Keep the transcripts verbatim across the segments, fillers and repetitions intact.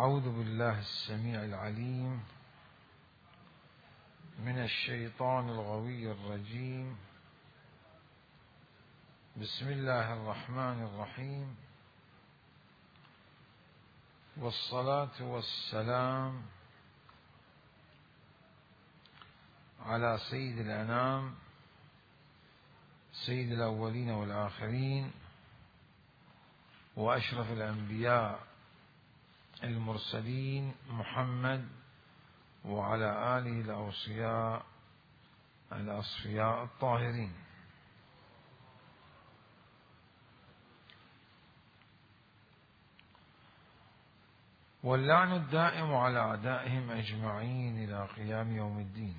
أعوذ بالله السميع العليم من الشيطان الغوي الرجيم. بسم الله الرحمن الرحيم، والصلاة والسلام على سيد الأنام سيد الأولين والآخرين وأشرف الأنبياء المرسلين محمد وعلى آله الأوصياء الأصفياء الطاهرين. واللعن الدائم على أعدائهم أجمعين إلى قيام يوم الدين.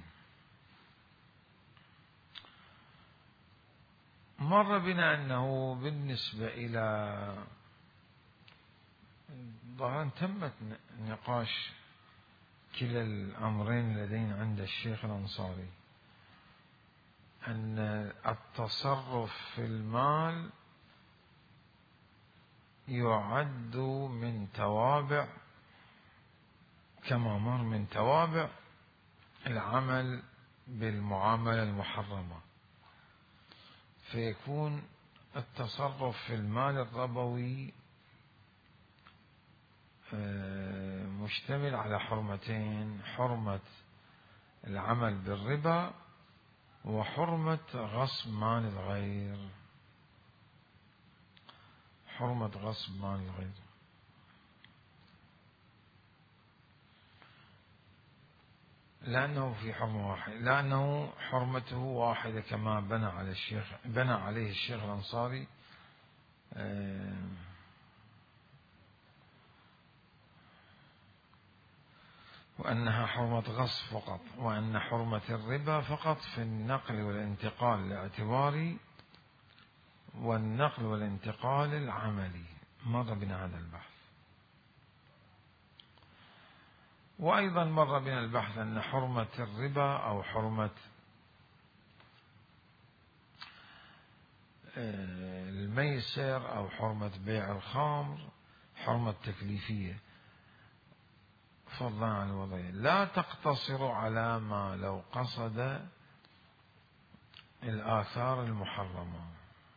مر بنا أنه بالنسبة إلى ظاهرا تمت نقاش كلا الأمرين لدينا عند الشيخ الأنصاري، أن التصرف في المال يعد من توابع، كما مر من توابع العمل بالمعاملة المحرمة، فيكون التصرف في المال الربوي مشتمل على حرمتين: حرمة العمل بالربا وحرمة غصب مال الغير. حرمة غصب مال الغير لأنه في حرمة واحدة، لأنه حرمته واحدة كما بنى على الشيخ بنى عليه الشيخ الأنصاري، وأنها حرمة غصب فقط، وأن حرمة الربا فقط في النقل والانتقال الاعتباري والنقل والانتقال العملي. مر بنا هذا البحث. وأيضا مر بنا البحث أن حرمة الربا أو حرمة الميسر أو حرمة بيع الخمر حرمة تكليفية فضلا عن الوضعية، لا تقتصر على ما لو قصد الآثار المحرمة.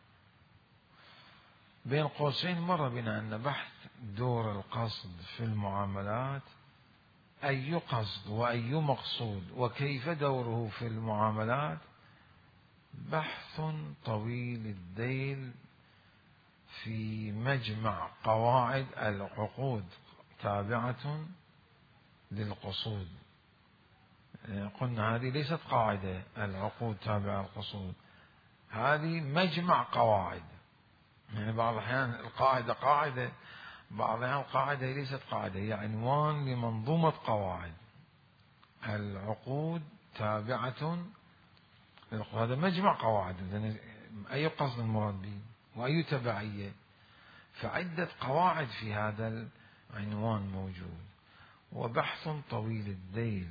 بين قوسين مر بنا أن بحث دور القصد في المعاملات، أي قصد وأي مقصود وكيف دوره في المعاملات، بحث طويل الذيل في مجمع قواعد العقود تابعة للقصود. قلنا هذه ليست قاعدة، العقود تابعة للقصود، هذه مجمع قواعد. يعني بعض الأحيان القاعدة قاعدة، بعض الأحيان القاعدة ليست قاعدة، هي عنوان لمنظومة قواعد. العقود تابعة للقصود، هذا مجمع قواعد. أي قصد المراد به وأي تبعية، فعدة قواعد في هذا العنوان موجود، وبحث طويل الذيل.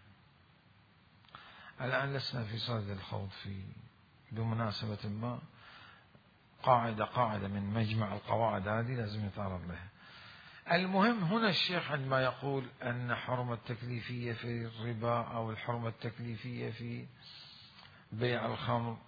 الآن لسنا في صدد الخوض في بمناسبة ما قاعدة قاعدة من مجمع القواعد هذه لازم نتعرض لها. المهم هنا الشيخ عندما يقول أن حرمة التكليفية في الربا أو الحرمة التكليفية في بيع الخمر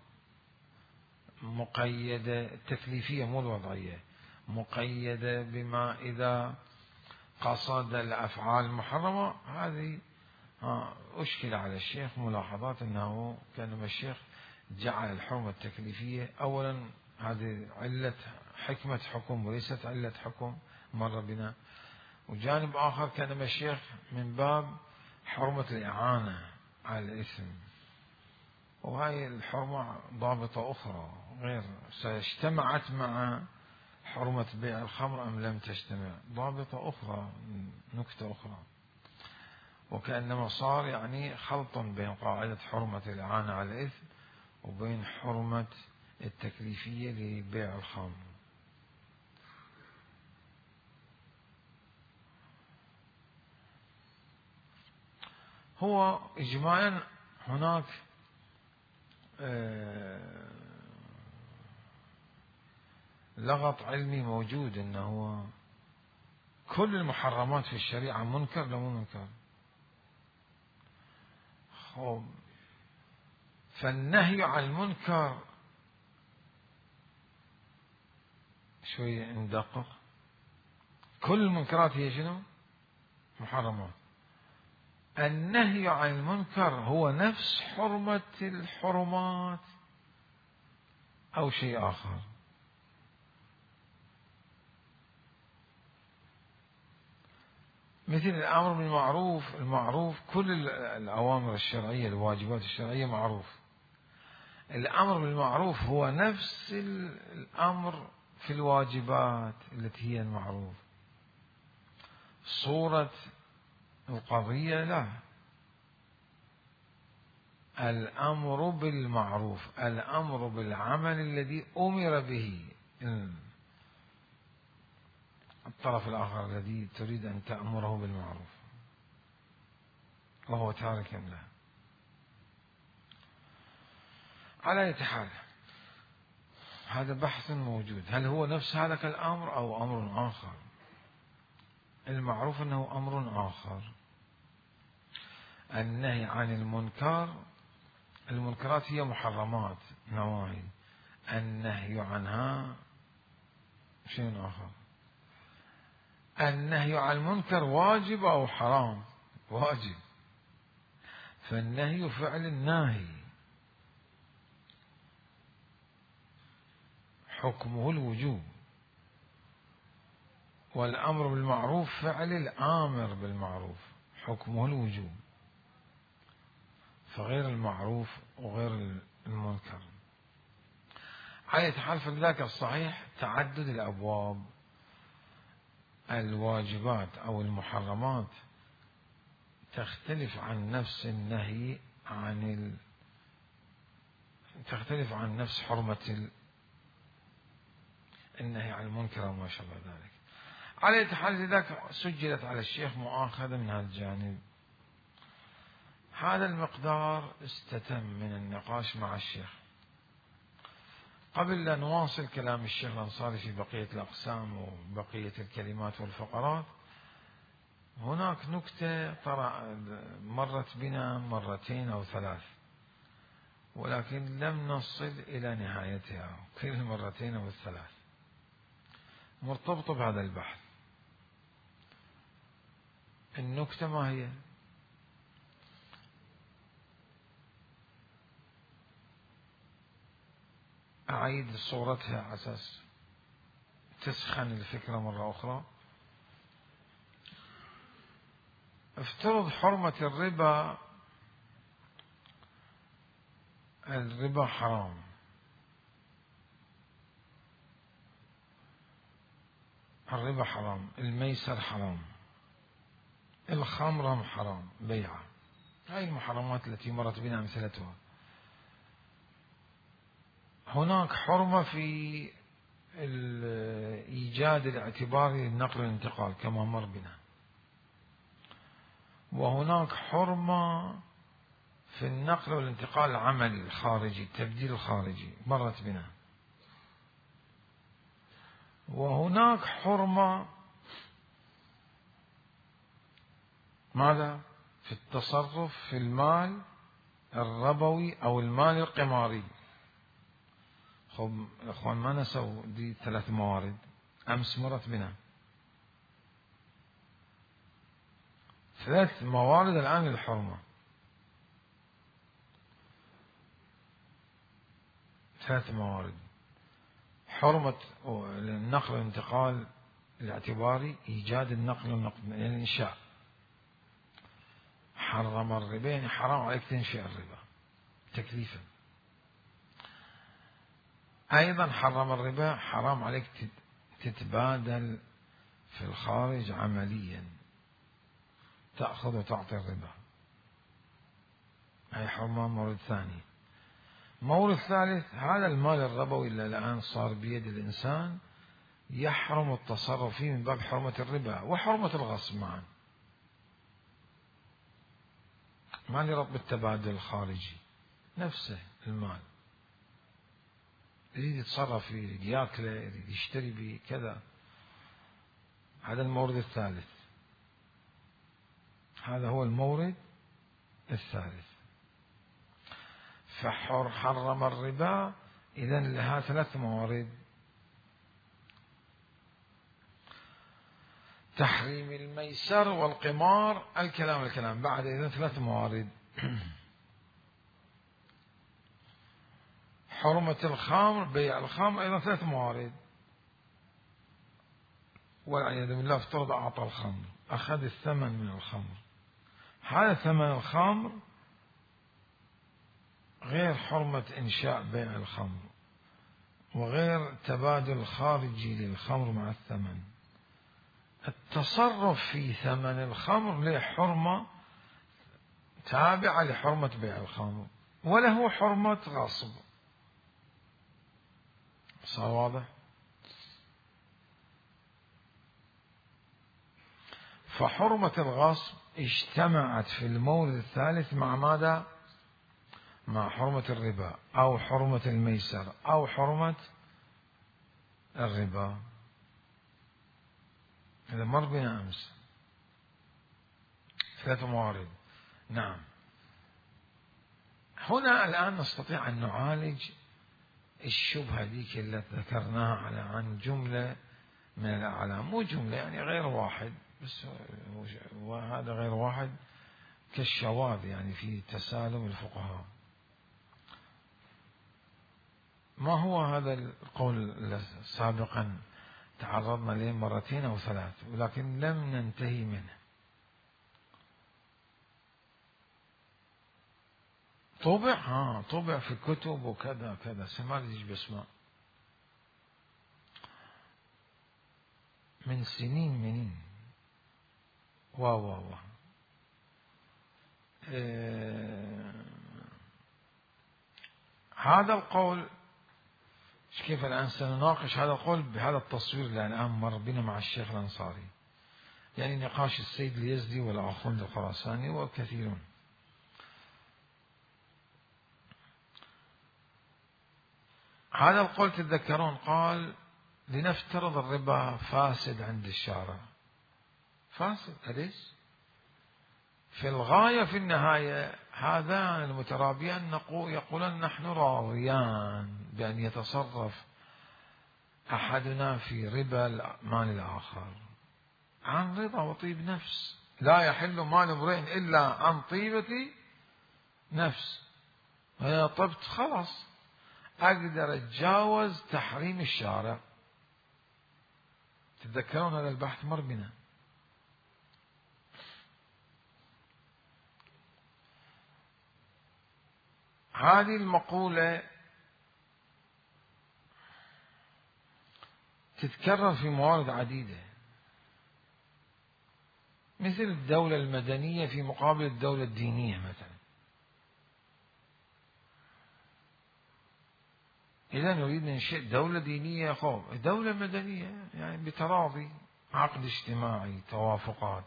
مقيدة، التكليفية مو الوضعية، مقيدة بما إذا قصد الأفعال المحرمة، هذه أشكل على الشيخ ملاحظات أنه كان الشيخ جعل الحرمة التكليفية أولا هذه علة حكمة حكم وليست علة حكم، مر بنا. وجانب آخر كان الشيخ من باب حرمة الإعانة على الإثم، وهي الحرمة ضابطة أخرى غير اجتمعت مع حرمة بيع الخمر أم لم تجتمع، ضابطة أخرى، نكتة أخرى. وكأنما صار يعني خلط بين قاعدة حرمة الإعانة على الإثم وبين حرمة التكليفية لبيع الخمر. هو إجمالا هناك لغط علمي موجود، أنه كل المحرمات في الشريعة منكر لو مو منكر؟ خب فالنهي عن المنكر شوية ندقق. كل المنكرات هي شنو؟ محرمات. النهي عن المنكر هو نفس حرمة الحرمات أو شيء آخر؟ مثل الأمر بالمعروف، المعروف كل الأوامر الشرعية الواجبات الشرعية معروف. الأمر بالمعروف هو نفس الأمر في الواجبات التي هي المعروف. صورة القضية لا، الأمر بالمعروف الأمر بالعمل الذي أمر به الطرف الآخر الذي تريد أن تأمره بالمعروف وهو تارك له. على أي حال هذا بحث موجود، هل هو نفس هذا الأمر أو أمر آخر؟ المعروف أنه أمر آخر. النهي عن المنكر، المنكرات هي محرمات نواهي، النهي عنها شيء آخر. النهي عن المنكر واجب أو حرام؟ واجب، فالنهي فعل الناهي حكمه الوجوب، والأمر بالمعروف فعل الآمر بالمعروف حكمه الوجوب، فغير المعروف وغير المنكر. على حال فلذلك الصحيح تعدد الأبواب، الواجبات أو المحرمات تختلف عن نفس النهي عن ال... تختلف عن نفس حرمة ال... النهي عن المنكر وما شابه ذلك. على حال لذلك سجلت على الشيخ مؤاخذة من هذا الجانب. هذا المقدار استتم من النقاش مع الشيخ. قبل لا نواصل كلام الشيخ الأنصاري في بقية الأقسام وبقية الكلمات والفقرات، هناك نكتة مرت بنا مرتين أو ثلاث ولكن لم نصل إلى نهايتها كل المرتين أو الثلاث، مرتبطة بهذا البحث. النكتة ما هي؟ أعيد صورتها على أساس تسخن الفكرة مرة أخرى. افترض حرمة الربا، الربا حرام، الربا حرام، الميسر حرام، الخمر حرام بيعة، هاي المحرمات التي مرت بنا أمثلتها. هناك حرمة في الإيجاد الاعتباري للنقل والانتقال كما مر بنا، وهناك حرمة في النقل والانتقال العملي الخارجي التبديل الخارجي مرت بنا، وهناك حرمة ماذا؟ في التصرف في المال الربوي أو المال القماري. خب اخوان ما نسوا دي ثلاث موارد امس مرت بنا، ثلاث موارد الان للحرمه، ثلاث موارد. حرمه النقل والانتقال الاعتباري، ايجاد النقل والنقل يعني الانشاء. حرم الربا يعني حرام عليك تنشئ الربا تكليفا. أيضا حرم الربا حرام عليك تتبادل في الخارج عمليا، تأخذ وتعطي الربا، هي حرمة مورد ثاني. مورد ثالث، هذا المال الربوي اللي الآن صار بيد الإنسان يحرم التصرف فيه من باب حرمة الربا وحرمة الغصب معا، ما لي رب التبادل الخارجي، نفسه المال يريد يتصرف فيه، يريد ياكله، يريد يشتري به كذا. هذا المورد الثالث، هذا هو المورد الثالث. فحرم الربا إذن لها ثلاث موارد: تحريم الميسر والقمار، الكلام الكلام بعد إذن ثلاث موارد: حرمة الخمر، بيع الخمر، أيضا ثلاث موارد. والعياذ بالله افترض أعطى الخمر، أخذ الثمن من الخمر، هذا ثمن الخمر غير حرمة إنشاء بيع الخمر، وغير تبادل خارجي للخمر مع الثمن. التصرف في ثمن الخمر له حرمة تابعة لحرمة بيع الخمر، وله حرمة غصب. صار واضح؟ فحرمة الغصب اجتمعت في المورد الثالث مع ماذا؟ مع حرمة الربا أو حرمة الميسر أو حرمة الربا. هذا مر بنا أمس، ثلاث موارد. نعم. هنا الآن نستطيع أن نعالج الشبهة ذيك التي ذكرناها على عن جملة من الأعلام، مو جملة يعني غير واحد بس، وهذا غير واحد كالشواذ يعني في تسالم الفقهاء. ما هو هذا القول سابقا تعرضنا له مرتين أو ثلاث ولكن لم ننتهي منه؟ طبع ها طبع في كتب وكذا كذا، سماليش باسماء من سنين منين وا وا وا إيه هذا القول كيف الآن سنناقش هذا القول بهذا التصوير اللي الآن مر بنا مع الشيخ الأنصاري، يعني نقاش السيد اليزدي والآخوند الخراساني وكثيرون. هذا القول تتذكرون قال لنفترض الربا فاسد عند الشارع، فاسد أليس؟ في الغاية في النهاية هذان المترابيان يقولان نحن راضيان بأن يتصرف أحدنا في ربا مال الآخر عن رضا وطيب نفس. لا يحل مال امرئ إلا عن طيبة نفس، وإذا طبت خلاص أقدر أتجاوز تحريم الشارع. تتذكرون هذا البحث مر بنا. هذه المقولة تتكرر في موارد عديدة، مثل الدولة المدنية في مقابل الدولة الدينية مثلا. إذا نريد ننشئ دولة دينية، خوف دولة مدنية يعني بتراضي، عقد اجتماعي، توافقات.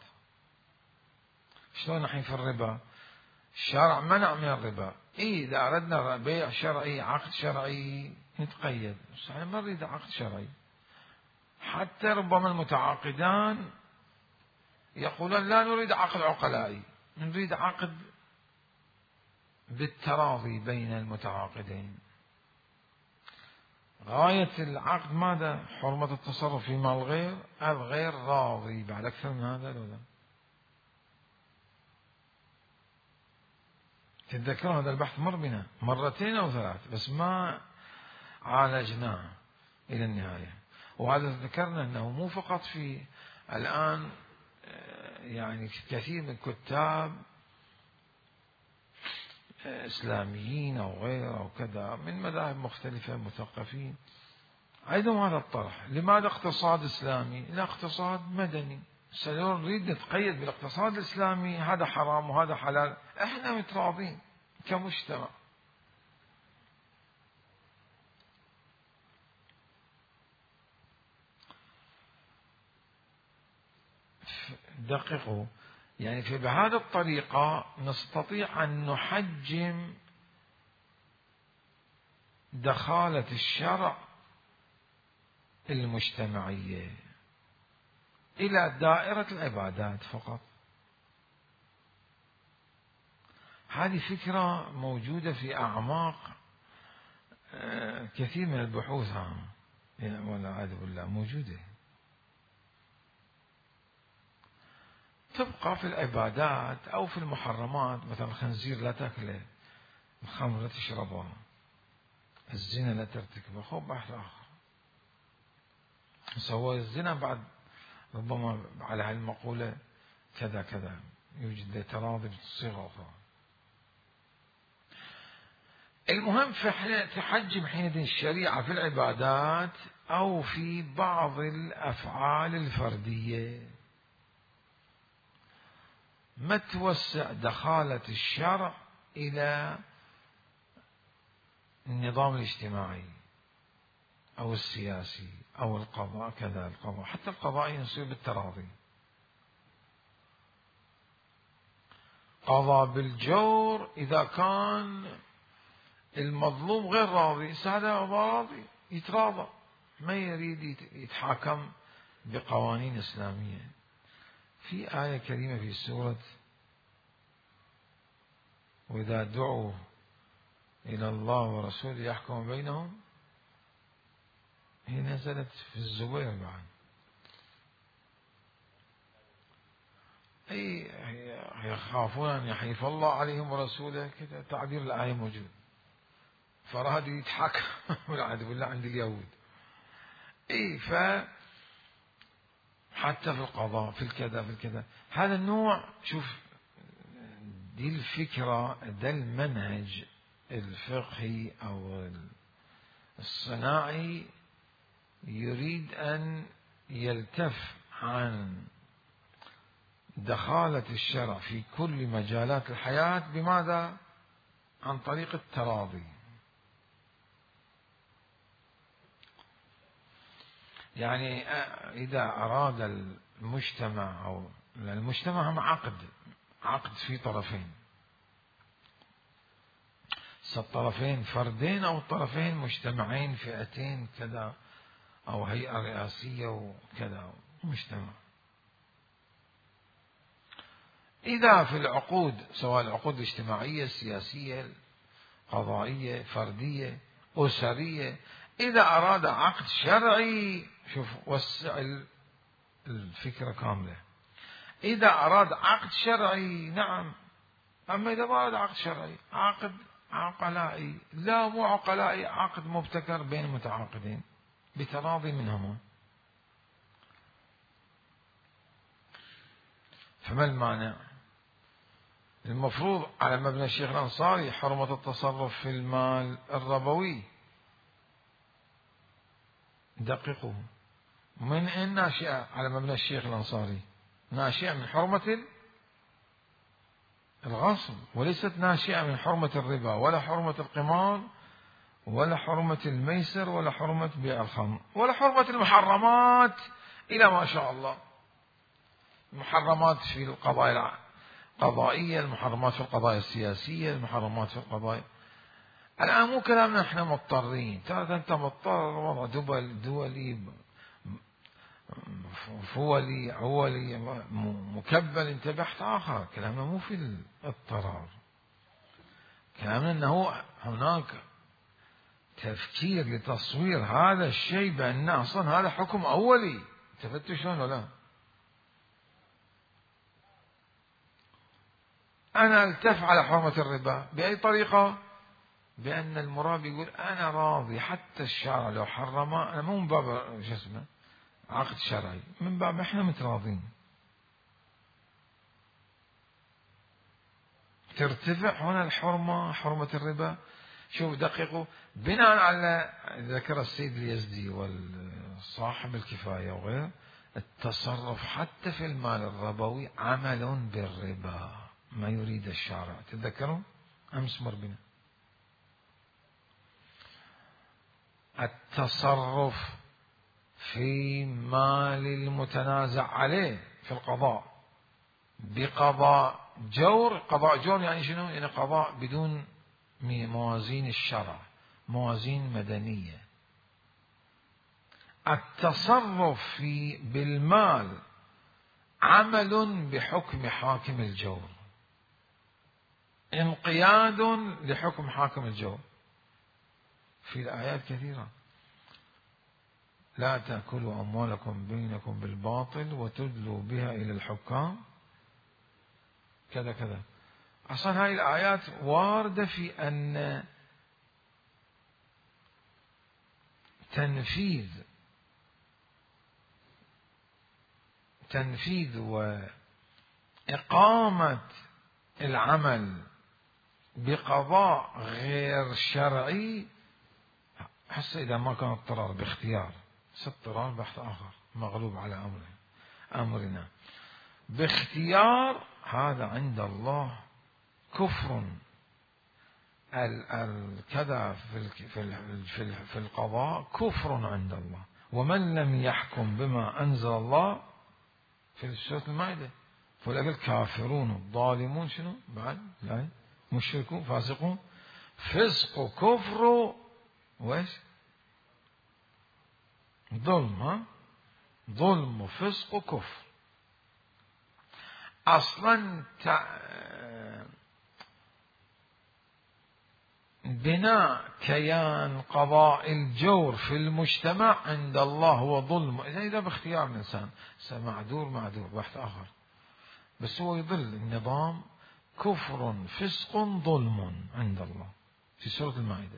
شلون نحن في الربا؟ الشرع منع من الربا، إيه إذا أردنا بيع شرعي عقد شرعي نتقيد، بس احنا ما نريد عقد شرعي. حتى ربما المتعاقدان يقولون لا نريد عقد عقلائي، نريد عقد بالتراضي بين المتعاقدين. غاية العقد ماذا؟ حرمة التصرف في مال الغير، الغير راضي. بعد أكثر من هذا لو لا تتذكرون هذا البحث مر بنا مرتين أو ثلاث بس ما عالجناه إلى النهاية. وهذا ذكرنا أنه مو فقط في الآن يعني كثير من كتاب إسلاميين أو غير أو كذا من مذاهب مختلفة مثقفين عندهم هذا الطرح. لماذا اقتصاد إسلامي؟ لا اقتصاد مدني. سنريد نريد نتقيد بالاقتصاد الإسلامي، هذا حرام وهذا حلال، احنا متراضين كمجتمع. دققوا يعني في بهذه الطريقة نستطيع أن نحجم دخالة الشرع المجتمعية. إلى دائرة العبادات فقط. هذه فكرة موجودة في أعماق كثير من البحوث، والعياذ بالله موجودة. تبقى في العبادات أو في المحرمات، مثلا الخنزير لا تأكله، الخمر لا تشربها، الزنا لا ترتكبه، خب بحث آخر. سوى الزنا بعد ربما على هالمقولة كذا كذا، يوجد تراضي بصيغة أخرى. المهم في تحجم حينئذ الشريعة في العبادات أو في بعض الأفعال الفردية، ما توسع دخالة الشرع إلى النظام الاجتماعي أو السياسي أو القضاء، كذا القضاء، حتى القضاء يصير بالتراضي. قضى بالجور إذا كان المظلوم غير راضي، هذا راضي يتراضى، ما يريد يتحاكم بقوانين إسلامية. في آية كريمة في سورة وإذا دعوا إلى الله ورسوله يحكم بينهم، هي نزلت في الزبير بعد، أي يخافون أن يحيف الله عليهم ورسوله، كذا تعبير الآية موجود، فراد يتحكم والعياذ بالله عند اليهود. اي ف حتى في القضاء، في الكذا، في الكذا، هذا النوع، شوف دي الفكرة، ده المنهج الفقهي أو الصناعي يريد أن يلتف عن دخالة الشرع في كل مجالات الحياة. بماذا؟ عن طريق التراضي. يعني إذا أراد المجتمع، أو المجتمع هم عقد عقد في طرفين، الطرفين فردين أو الطرفين مجتمعين، فئتين كذا، أو هيئة رئاسية وكذا، مجتمع. إذا في العقود، سواء العقود الاجتماعية، السياسية، قضائية، فردية، أسرية، إذا أراد عقد شرعي، شوف وسع الفكرة كاملة، إذا أراد عقد شرعي نعم، أما إذا ما أراد عقد شرعي، عقد عقلائي، لا مو عقلائي، عقد مبتكر بين متعاقدين بتراضي منهما. فما المانع؟ المفروض على مبنى الشيخ الأنصاري حرمة التصرف في المال الربوي. دققوا، من أين ناشئة على مبنى الشيخ الأنصاري؟ ناشئة من حرمة الغصب، وليست ناشئة من حرمة الربا، ولا حرمة القمار، ولا حرمة الميسر، ولا حرمة بيع الخمر، ولا حرمة المحرمات إلى ما شاء الله. المحرمات في القضايا القضائية، المحرمات في القضايا السياسية، المحرمات في القضايا. الآن مو كلامنا احنا مضطرين، ترى أنت مضطر، وضع دول دولي فولي عولي مكبل، انتبهت آخر. كلامنا مو في الاضطرار، كلامنا أنه هناك تفكير لتصوير هذا الشيء بأن أصلا هذا حكم أولي. انتبهتوا شلون ولا؟ أنا التف على حرمة الربا بأي طريقة؟ بأن المرابي يقول أنا راضي، حتى الشارع لو حرمه أنا مو من باب شو اسمه عقد شرعي، من باب احنا متراضين. ترتفع هنا الحرمة، حرمة الربا. شوف دققوا، بناء على ذكر السيد اليزدي والصاحب الكفاية وغيره، التصرف حتى في المال الربوي عمل بالربا، ما يريد الشارع. تذكروا أمس مر بنا التصرف في مال المتنازع عليه في القضاء بقضاء جور. قضاء جور يعني شنو؟ يعني قضاء بدون موازين الشرع، موازين مدنية. التصرف في بالمال عمل بحكم حاكم الجور، انقياد لحكم حاكم الجور. في الآيات كثيرة: لا تأكلوا أموالكم بينكم بالباطل وتدلوا بها إلى الحكام كذا كذا. أصلا هذه الآيات واردة في أن تنفيذ تنفيذ وإقامة العمل بقضاء غير شرعي، حتى إذا ما كان اضطرار باختيار، اضطرار بحث آخر مغلوب على أمره أمرنا باختيار، هذا عند الله كفر. الكذا في في القضاء كفر عند الله. ومن لم يحكم بما أنزل الله في سورة المائدة فأولئك الكافرون الظالمون شنو بعد؟ يعني مشركون فاسقون. فسق كفر وإيش؟ ظلم. ها ظلم وفسق وكفر. أصلا بناء كيان قضاء الجور في المجتمع عند الله هو ظلم، إذا باختيار الإنسان معذور معذور بحث آخر، بس هو يضل النظام كفر فسق ظلم عند الله في سورة المائدة.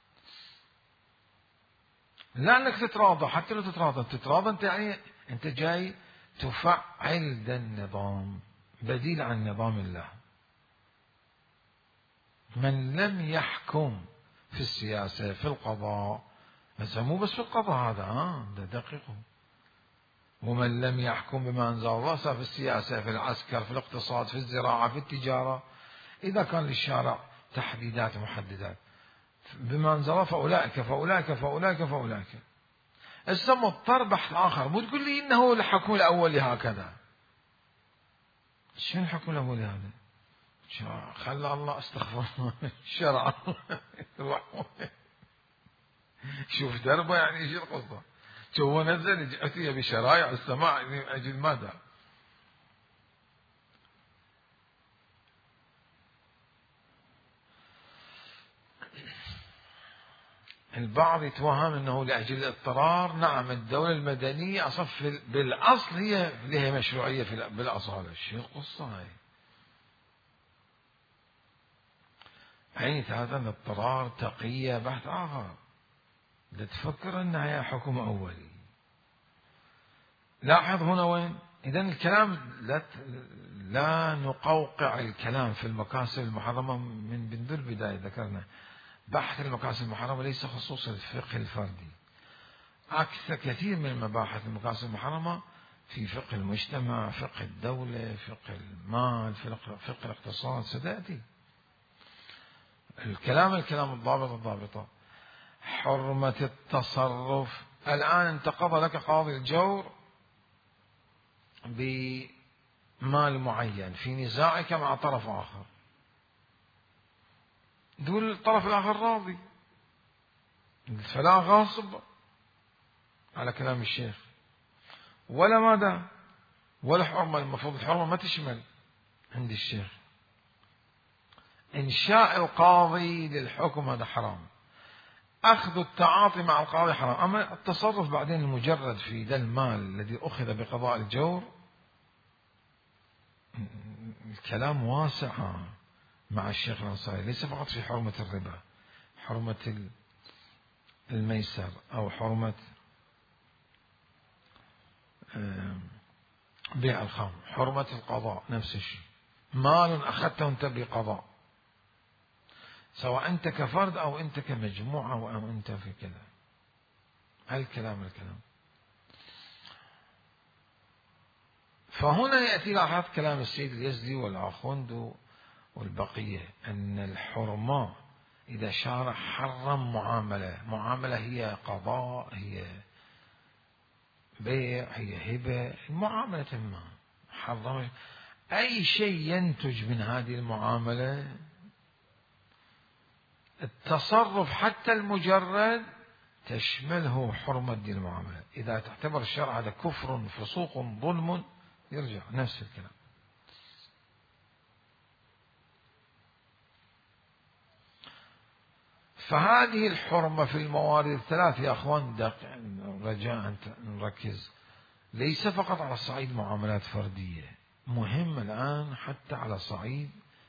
لا أنك تتراضى، حتى لو تتراضى تتراضى أنت يعني أنت جاي تفعل ذا النظام بديل عن نظام الله. من لم يحكم في السياسة في القضاء، بس مو بس في القضاء هذا، ها ده دقيقه. ومن لم يحكم بما أنزل الله في السياسة في العسكر في الاقتصاد في الزراعة في التجارة، إذا كان للشارع تحديدات ومحددات بما أنزل الله فأولئك فأولئك فأولئك فأولئك. هسه مضطر بحث آخر، مو تقول لي إنه الحكم الأولي هكذا. شنو الحكم الأولي هذا؟ خلى الله استغفر الشرع شوف دربه يعني ايش القصة. شو هو نزل أتي بشرائع السماع من أجل ماذا؟ البعض يتوهم أنه لأجل الاضطرار. نعم الدولة المدنية أصف بالأصل هي لها مشروعية في بالأصالة. شو القصة هاي؟ عين هذا الاضطرار تقية بحث آخر. لا تفكر أنها هي حكم أولي. لاحظ هنا وين؟ إذن الكلام لا لا نقوقع الكلام في المكاسب المحرمة من منذ البداية. ذكرنا بحث المكاسب المحرمة ليس خصوص الفقه الفردي. أكثر كثير من مباحث المكاسب المحرمة في فقه المجتمع، فقه الدولة، فقه المال، فقه الاقتصاد ستأتي. الكلام الكلام الضابط الضابطة. حرمة التصرف. الآن انتقض لك قاضي الجور بمال معين في نزاعك مع طرف آخر، دول الطرف الآخر راضي، فلا غاصب على كلام الشيخ ولا ماذا ولا حرمة. المفروض الحرمة ما تشمل عند الشيخ. إنشاء القاضي للحكم هذا حرام، أخذ التعاطي مع القاضي حرام. أما التصرف بعدين المجرد في ذا المال الذي أخذ بقضاء الجور، الكلام واسع مع الشيخ الأنصاري، ليس فقط في حرمة الربا، حرمة الميسر أو حرمة بيع الخمر، حرمة القضاء نفس الشيء. مال أخذته أنت بقضاء، سواء أنت كفرد أو أنت كمجموعة أو أنت في كذا. هالكلام الكلام. فهنا يأتي لاحظ كلام السيد اليزدي والآخوند والبقية أن الحرمة إذا شارع حرم معاملة، معاملة هي قضاء، هي بيع، هي هبة، معاملة ما حرم أي شيء ينتج من هذه المعاملة، التصرف حتى المجرد تشمله حرمة دي المعاملة. إذا تعتبر الشرع هذا كفر فسوق ظلم يرجع نفس الكلام. فهذه الحرمة في الموارد الثلاث يا أخوان رجاء نركز، ليس فقط على صعيد معاملات فردية، مهم الآن حتى على صعيد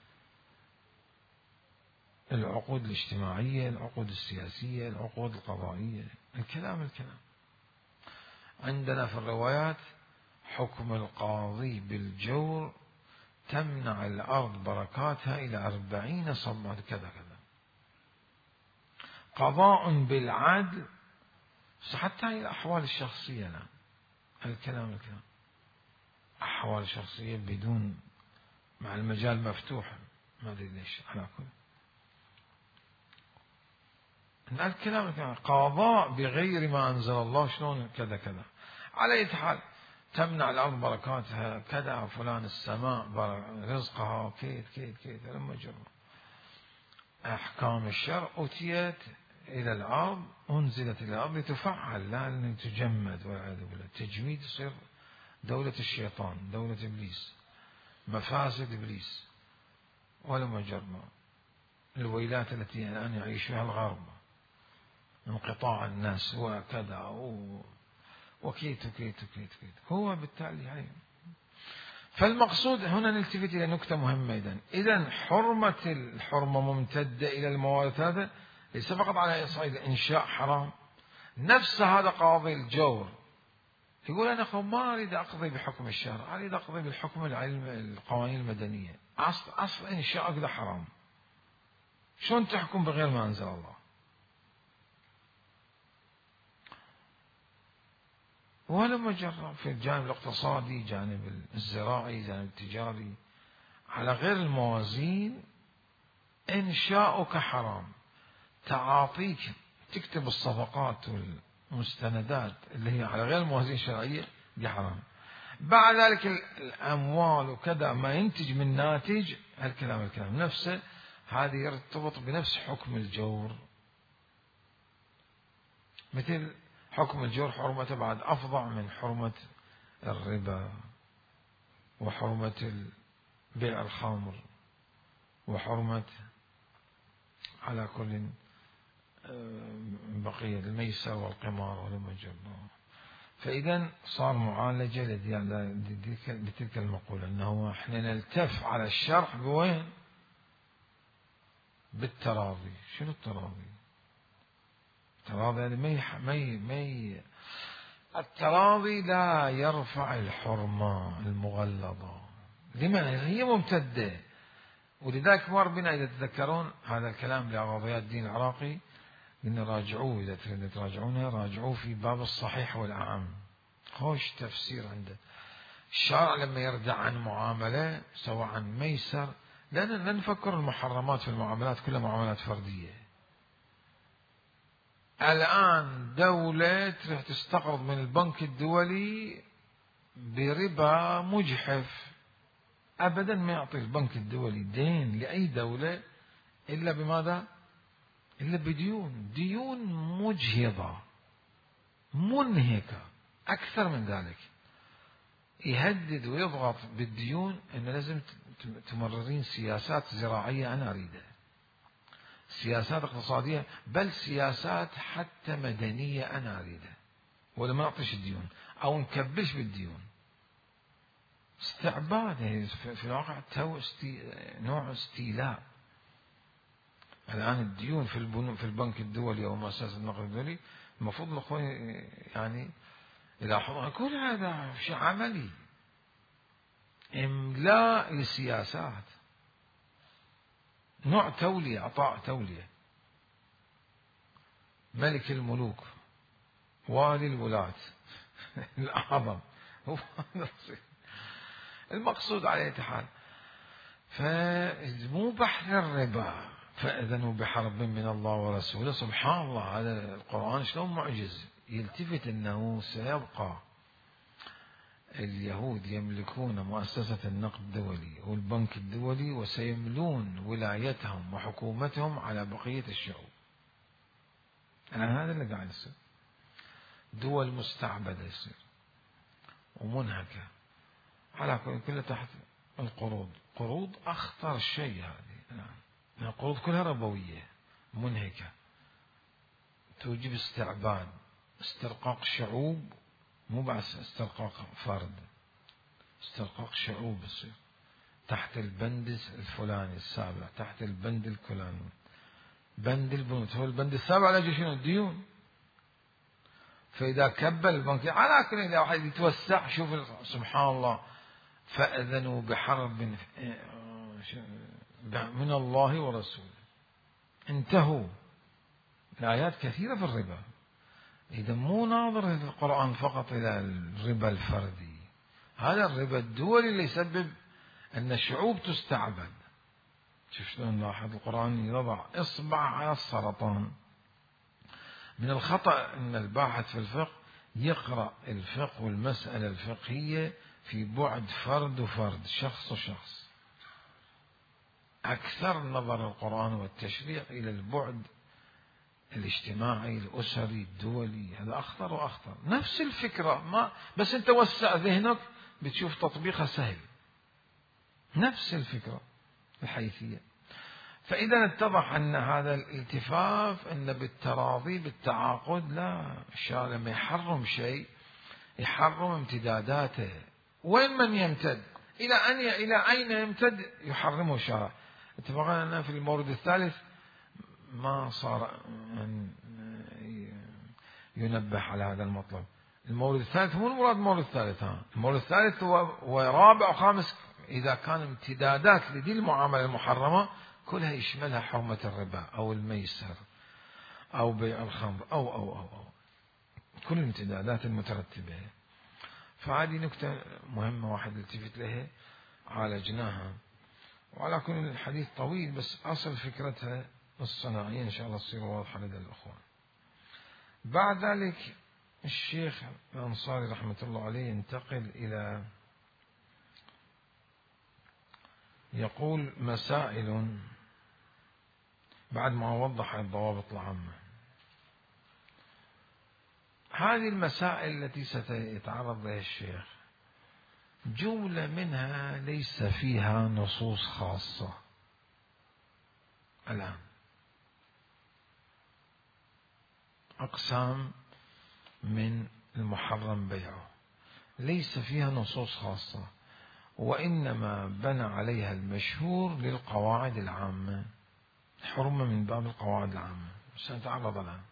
العقود الاجتماعية، العقود السياسية، العقود القضائية. الكلام الكلام عندنا في الروايات حكم القاضي بالجور تمنع الأرض بركاتها إلى أربعين صبا كذا كذا. قضاء بالعدل، حتى هي الأحوال الشخصية. نعم الكلام الكلام أحوال شخصية بدون، مع المجال مفتوح، ما أدري ليش على كل الكلام الكلام قضاء بغير ما أنزل الله شلون كذا كذا. على أي حال تمنع الأرض بركاتها كذا، فلان السماء رزقها كيت كيت كيت. لما جرب أحكام الشرع أتيت إلى الأرض، أنزلت إلى الأرض لتفعل، لا أن تجمد والعياذ بالله. تجميد يصير دولة الشيطان، دولة إبليس، مفاسد إبليس. ولما جرب الويلات التي الآن يعيشها الغرب، انقطاع الناس وكذا وكيت وكيت وكيت وكيت. هو بالتالي يعني فالمقصود هنا نلتفت إلى نكتة مهمة. إذن إذن حرمة الحرمة ممتدة إلى الموارد هذا، ليس فقط على صعيد إنشاء حرام. نفس هذا قاضي الجور يقول أنا ما أريد أقضي بحكم الشرع، أريد أقضي بالحكم العلم القوانين المدنية. أصل أصل إنشاء كذا حرام، شلون تحكم بغير ما أنزل الله؟ ولما جرب في الجانب الاقتصادي، جانب الزراعي، جانب التجاري، على غير الموازين إنشاؤك حرام. تعاطيك تكتب الصفقات والمستندات اللي هي على غير الموازين الشرعية دي حرام. بعد ذلك الأموال وكذا ما ينتج من ناتج، هالكلام الكلام نفسه هذه يرتبط بنفس حكم الجور. مثل حكم الجور حرمته بعد أفظع من حرمة الربا، وحرمة بيع الخمر، وحرمة على كل بقية الميسر والقمار ولما جربوا. فإذا صار معالجة لتلك المقولة أنه احنا نلتف على الشرع بوين؟ بالتراضي. شنو التراضي؟ التراضي يعني مي مي مي التراضي لا يرفع الحرمة المغلظة، لماذا؟ هي ممتدة. ولذلك مر بنا إذا تذكرون هذا الكلام لعرضيات الدين العراقي، قلنا راجعوه، إذا تريدون تراجعونه راجعوه في باب الصحيح والأعم. خوش تفسير عنده. الشارع لما يردع عن معاملة سواء عن ميسر، لأن لا نفكر المحرمات في المعاملات كلها معاملات فردية. الآن دولة تروح تستقرض من البنك الدولي بربا مجحف، أبدا ما يعطي البنك الدولي دين لأي دولة إلا بماذا؟ إلا بديون، ديون مجهضة منهكة. أكثر من ذلك يهدد ويضغط بالديون أن لازم تمررين سياسات زراعية أنا أريدها، سياسات اقتصادية، بل سياسات حتى مدنية أنا أريدها، ولا ما نعطيش الديون أو نكبش بالديون. استعباد في الواقع تو استي... نوع استيلاء. الآن الديون في البنوك في البنك الدولي أو مؤسسة النقد الدولي المفروض الأخوان يعني يلاحظون كل هذا شيء عملي، إملاء للسياسات، نوع تولية، عطاء تولية. ملك الملوك، والي الولاة الأعظم هو المقصود على أي حال. فمو بحث الربا فأذنوا بحرب من الله ورسوله. سبحان الله، هذا القرآن شلون معجز. يلتفت أنه سيبقى اليهود يملكون مؤسسة النقد الدولي والبنك الدولي، وسيملون ولايتهم وحكومتهم على بقية الشعوب. أنا هذا اللي قاعد يصير، دول مستعبدة يصير ومنهكة على كل كله تحت القروض. قروض أخطر شيء هذه. نعم. القروض كلها ربوية منهكة، توجب استعباد، استرقاق شعوب، مو بس استرقاق فرد، استرقاق شعوب يصير تحت البند الفلاني السابع، تحت البند الفلاني، بند البنوك. هو البند السابع لا شنو؟ الديون. فإذا كبل البنك على كل، إذا واحد يتوسع، شوف سبحان الله، فأذنوا بحرب من الله ورسوله. انتهوا. الآيات كثيرة في الربا. إذا مو ناظر القرآن فقط إلى الربا الفردي، هذا الربا الدولي اللي يسبب أن الشعوب تستعبد. شوف شلون لاحظ القرآن يضع إصبع على السرطان. من الخطأ أن الباحث في الفقه يقرأ الفقه والمسألة الفقهية في بعد فرد وفرد، شخص وشخص. أكثر نظر القرآن والتشريع إلى البعد الاجتماعي الأسري الدولي، هذا أخطر وأخطر. نفس الفكرة، ما بس أنت وسع ذهنك بتشوف تطبيقها سهل. نفس الفكرة الحيثية. فإذا اتضح أن هذا الالتفاف أن بالتراضي بالتعاقد، لا، الشارع لما يحرم شيء يحرم امتداداته. وين من يمتد؟ إلى أن إلى أين يمتد يحرمه الشارع. اتفقنا أن في المورد الثالث ما صار أن ينبه على هذا المطلب. المورد الثالث مو المراد المورد الثالث، ها المورد الثالث هو رابع وخامس. إذا كان امتدادات لدي المعاملة المحرمة كلها يشملها حرمة الربا أو الميسر أو بيع الخمر أو أو أو, أو. كل الامتدادات المترتبة. فهذه نكتة مهمة واحد يلتفت لها، عالجناها. وعلى كل الحديث طويل، بس أصل فكرتها الصناعية إن شاء الله تصير واضحة لدى الأخوان. بعد ذلك الشيخ الأنصاري رحمة الله عليه ينتقل إلى يقول مسائل بعد ما وضح الضوابط العامة. هذه المسائل التي سيتعرض لها الشيخ جملة منها ليس فيها نصوص خاصة. الآن أقسام من المحرم بيعه ليس فيها نصوص خاصة، وإنما بنى عليها المشهور للقواعد العامة، حرمة من باب القواعد العامة. سنتعرض الآن.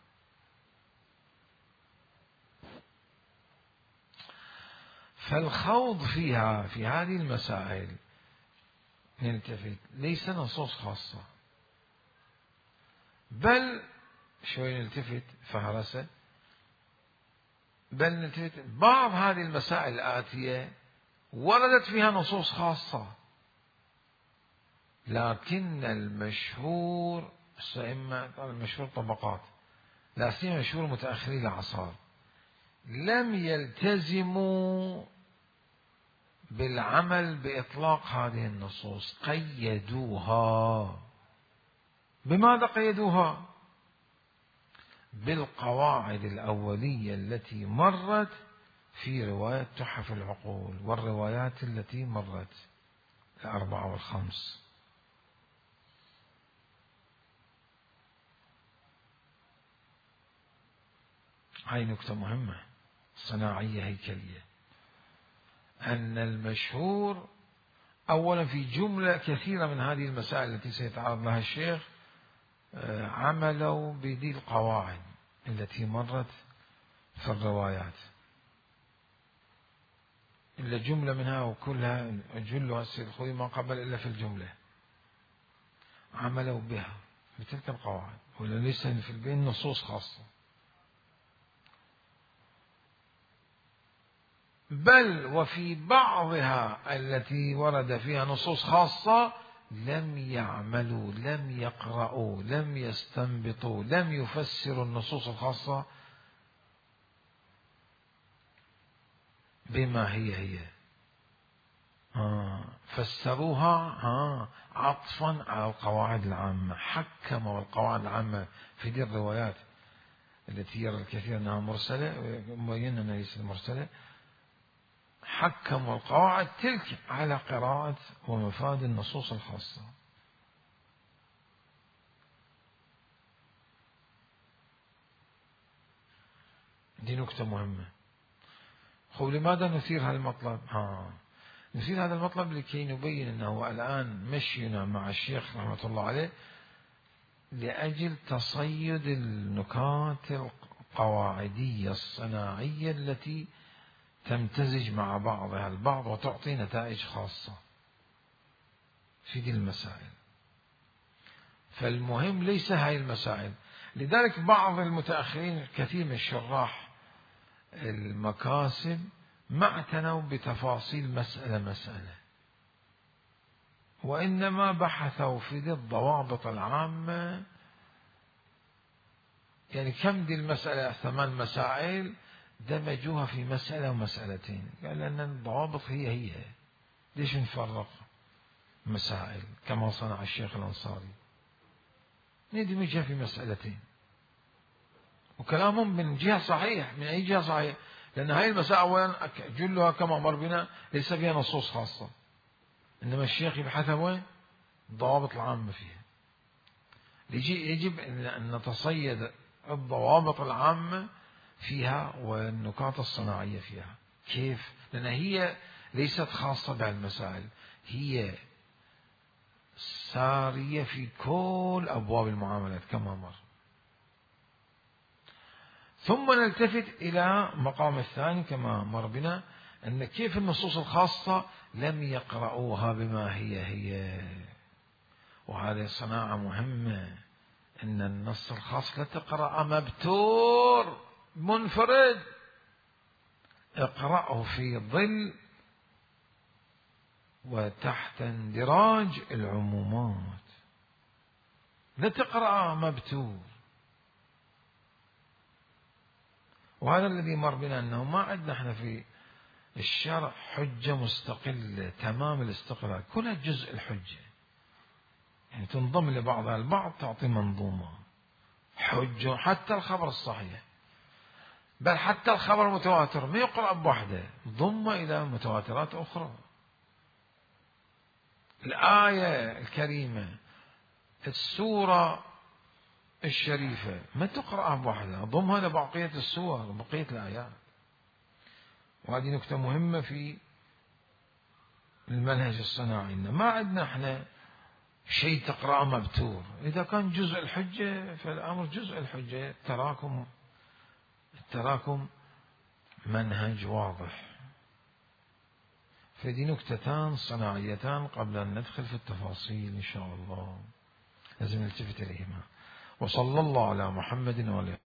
فالخوض فيها في هذه المسائل نلتفت ليس نصوص خاصة، بل شوي نلتفت فهرسة، بل نلتفت بعض هذه المسائل الآتية وردت فيها نصوص خاصة، لكن المشهور سئمة المشهور طبقات، لا سيما مشهور متأخري الأعصار، لم يلتزموا بالعمل بإطلاق هذه النصوص، قيدوها. بماذا قيدوها؟ بالقواعد الأولية التي مرت في رواية تحف العقول والروايات التي مرت الأربعة والخمس. هاي نكتة مهمة صناعية هيكلية، أن المشهور أولا في جملة كثيرة من هذه المسائل التي سيتعرض لها الشيخ عملوا بذي القواعد التي مرت في الروايات، إلا جملة منها وكلها جلها السيد الخوي ما قبل إلا في الجملة عملوا بها بتلك القواعد، ولا ليس في البين نصوص خاصة. بل وفي بعضها التي ورد فيها نصوص خاصة لم يعملوا، لم يقرأوا، لم يستنبطوا، لم يفسروا النصوص الخاصة بما هي هي آه فسروها آه عطفا على القواعد العامة، حكموا القواعد العامة في دي الروايات التي يرى الكثير أنها مرسلة، مبين أنها ليست مرسلة، حكموا القواعد تلك على قراءة ومفاد النصوص الخاصة. دي نكتة مهمة. خو لماذا نثير هذا المطلب؟ ها نثير هذا المطلب لكي نبين أنه الآن مشينا مع الشيخ رحمة الله عليه لأجل تصيد النكات القواعدية الصناعية التي تمتزج مع بعضها البعض وتعطي نتائج خاصة في دي المسائل. فالمهم ليس هاي المسائل. لذلك بعض المتأخرين كثير من الشراح المكاسب ما اعتنوا بتفاصيل مسألة مسألة، وإنما بحثوا في دي الضوابط العامة. يعني كم دي المسألة؟ ثمان مسائل دمجوها في مسألة ومسألتين. قال لأن الضوابط هي هي، ليش نفرق مسائل كما صنع الشيخ الأنصاري؟ ندمجها في مسألتين. وكلامهم من جهة صحيح. من أي جهة صحيح؟ لأن هاي المسائل أولا جلها كما أمر بنا ليس فيها نصوص خاصة، إنما الشيخ يبحث وين؟ الضوابط العامة فيها. يجب أن نتصيد الضوابط العامة فيها والنكات الصناعية فيها. كيف؟ لأن هي ليست خاصة بهالمسائل، هي سارية في كل أبواب المعاملات كما مر. ثم نلتفت إلى مقام الثاني كما مر بنا، أن كيف النصوص الخاصة لم يقرأوها بما هي هي. وهذه صناعة مهمة، أن النص الخاص لا تقرأ مبتور منفرد، اقرأه في ظل وتحت اندراج العمومات، لا تقرأ مبتور. وهذا الذي مر بنا أنه ما عندنا احنا في الشرع حجة مستقلة تمام الاستقلال، كلها جزء الحجة، يعني تنضم لبعضها البعض تعطي منظومة حجة. حتى الخبر الصحيح، بل حتى الخبر المتواتر ما يقرأ بوحده، ضم إلى متواترات أخرى. الآية الكريمة، السورة الشريفة ما تقرأ بوحدها، ضمها لبقية السور وبقية الآيات. وهذه نكتة مهمة في المنهج الصناعي، إن ما عندنا احنا شيء تقرأ مبتور. إذا كان جزء الحجة فالأمر جزء الحجة، التراكم التراكم منهج واضح. فدي نكتتان صناعيتان قبل أن ندخل في التفاصيل إن شاء الله لازم نلتفت إليهما. وصلى الله على محمد وعلى